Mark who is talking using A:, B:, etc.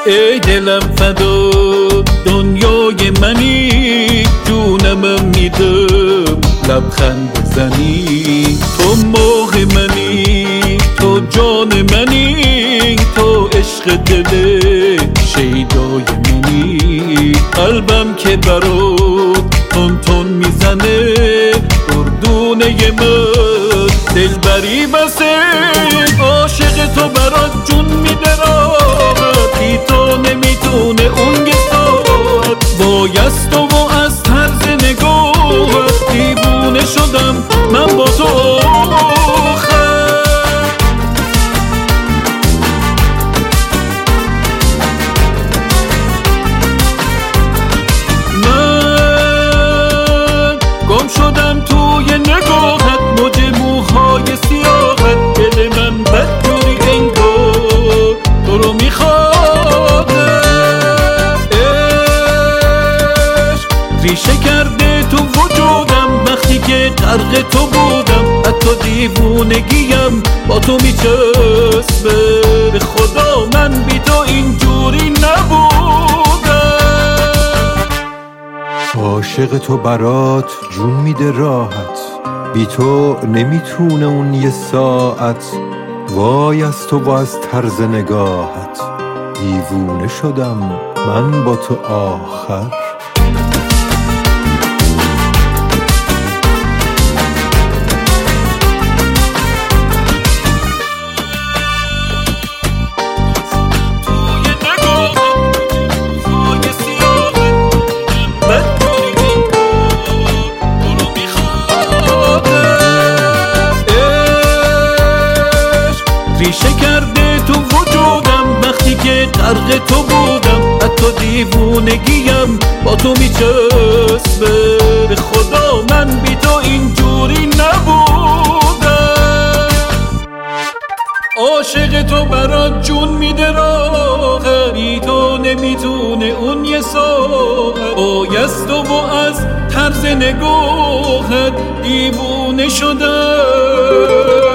A: ای دلم فدا دنیای منی، جونم میدم لبخند بزنی. تو ماه منی، تو جان منی، تو عشق دل شیدای منی. قلبم که برات تون تون میزنه، دردونه من دلبری بسه. عاشق تو برات جون میده راحت، بی تو نمیتونه اون یه ساعت. بایست و از طرز نگاهت دیوونه شدم من با تو آخر. من گم شدم توی نگاهت، موج موهای سیاهت. دل من بدجوری انگار تو رو میخواد. عشق ریشه کرده تو وجودم، وقتی که غرق تو بودم. حتی دیوونگیم با تو میچسبه، به خدا من بی تو اینجوری نبودم.
B: عاشق تو برات جون میده راحت، بی تو نمیتونه اون یه ساعت. وای از تو و از طرز نگاهت دیوونه شدم من با تو آخر.
A: ریشه کرده تو وجودم، وقتی که غرق تو بودم. حتی دیوونگیم با تو میچسبه، به خدا من بی تو اینجوری نبودم. عاشق تو برات جون میده راحت، بی تو نمیتونه اون یه ساعت. بایست و از طرز نگاهت دیوونه شدم.